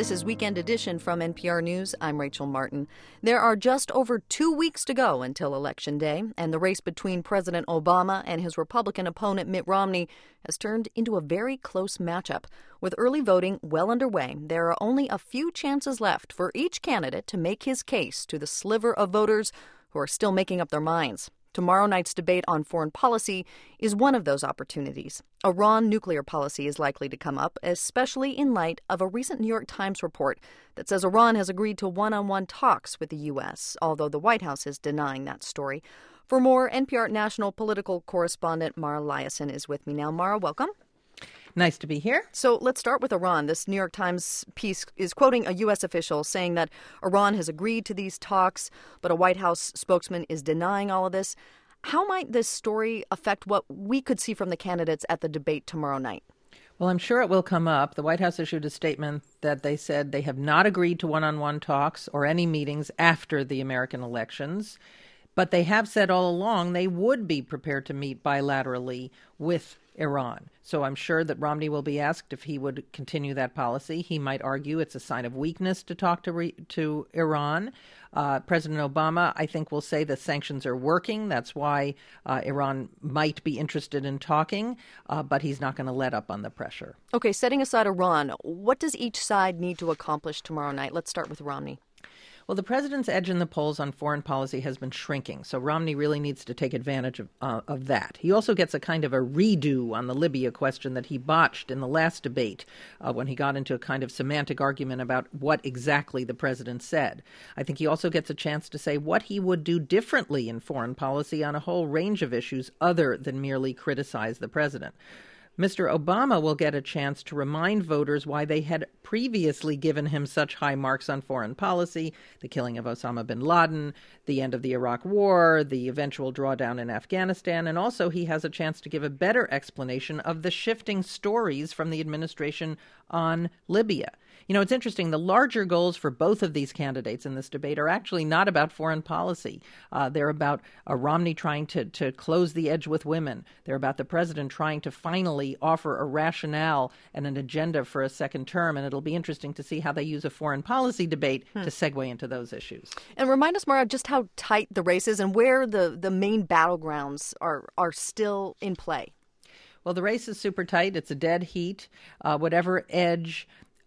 This is Weekend Edition from NPR News. I'm Rachel Martin. There are just over 2 weeks to go until Election Day, and the race between President Obama and his Republican opponent Mitt Romney has turned into a very close matchup. With early voting well underway, there are only a few chances left for each candidate to make his case to the sliver of voters who are still making up their minds. Tomorrow night's debate on foreign policy is one of those opportunities. Iran nuclear policy is likely to come up, especially in light of a recent New York Times report that says Iran has agreed to one-on-one talks with the U.S., although the White House is denying that story. For more, NPR national political correspondent Mara Liasson is with me now. Mara, welcome. Nice to be here. So let's start with Iran. This New York Times piece is quoting a U.S. official saying that Iran has agreed to these talks, but a White House spokesman is denying all of this. How might this story affect what we could see from the candidates at the debate tomorrow night? Well, I'm sure it will come up. The White House issued a statement that they said they have not agreed to one-on-one talks or any meetings after the American elections. But they have said all along they would be prepared to meet bilaterally with Iran. So I'm sure that Romney will be asked if he would continue that policy. He might argue it's a sign of weakness to talk to Iran. President Obama, I think, will say the sanctions are working. That's why Iran might be interested in talking, but he's not going to let up on the pressure. Okay, setting aside Iran, what does each side need to accomplish tomorrow night? Let's start with Romney. Well, the president's edge in the polls on foreign policy has been shrinking, so Romney really needs to take advantage of that. He also gets a kind of a redo on the Libya question that he botched in the last debate when he got into a kind of semantic argument about what exactly the president said. I think he also gets a chance to say what he would do differently in foreign policy on a whole range of issues other than merely criticize the president. Mr. Obama will get a chance to remind voters why they had previously given him such high marks on foreign policy, the killing of Osama bin Laden, the end of the Iraq War, the eventual drawdown in Afghanistan, and also he has a chance to give a better explanation of the shifting stories from the administration on Libya. You know, it's interesting. The larger goals for both of these candidates in this debate are actually not about foreign policy. They're about Romney trying to close the edge with women. They're about the president trying to finally offer a rationale and an agenda for a second term. And it'll be interesting to see how they use a foreign policy debate to segue into those issues. And remind us, Mara, just how tight the race is and where the main battlegrounds are still in play. Well, the race is super tight. It's a dead heat. Whatever edge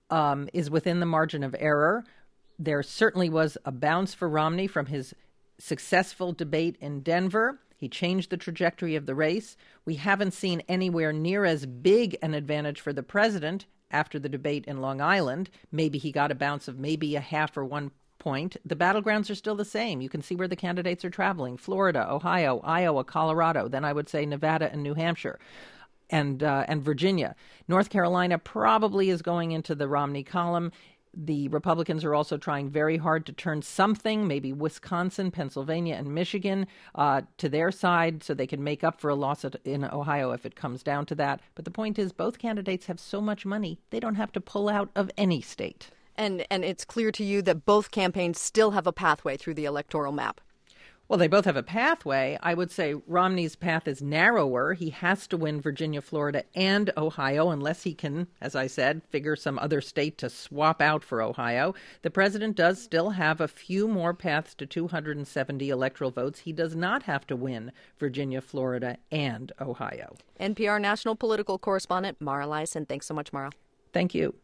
is within the margin of error. There certainly was a bounce for Romney from his successful debate in Denver. He changed the trajectory of the race. We haven't seen anywhere near as big an advantage for the president after the debate in Long Island. Maybe he got a bounce of maybe a half or 1 point. The battlegrounds are still the same. You can see where the candidates are traveling: Florida, Ohio, Iowa, Colorado. Then I would say Nevada and New Hampshire. And Virginia. North Carolina probably is going into the Romney column. The Republicans are also trying very hard to turn something, maybe Wisconsin, Pennsylvania, and Michigan, to their side so they can make up for a loss in Ohio if it comes down to that. But the point is, both candidates have so much money, they don't have to pull out of any state. And it's clear to you that both campaigns still have a pathway through the electoral map. Well, they both have a pathway. I would say Romney's path is narrower. He has to win Virginia, Florida, and Ohio, unless he can, as I said, figure some other state to swap out for Ohio. The president does still have a few more paths to 270 electoral votes. He does not have to win Virginia, Florida, and Ohio. NPR national political correspondent Mara Liasson. Thanks so much, Mara. Thank you.